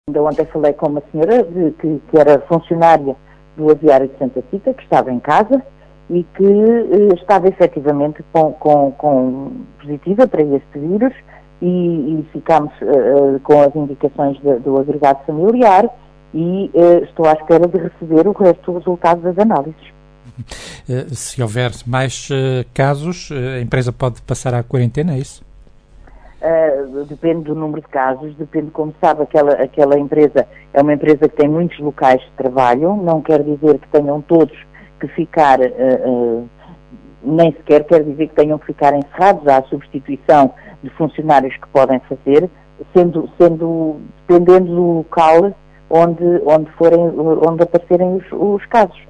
Ainda ontem falei com uma senhora que era funcionária do aviário de Santa Cita, que estava em casa e que estava efetivamente com positiva para este vírus e ficámos com as indicações do agregado familiar e estou à espera de receber o resto dos resultados das análises. Se houver mais casos, a empresa pode passar à quarentena, é isso? Depende do número de casos, depende, como sabe, aquela empresa é uma empresa que tem muitos locais de trabalho, não quer dizer que tenham todos que ficar, nem sequer quer dizer que tenham que ficar encerrados. Há a substituição de funcionários que podem fazer, dependendo do local onde aparecerem os casos.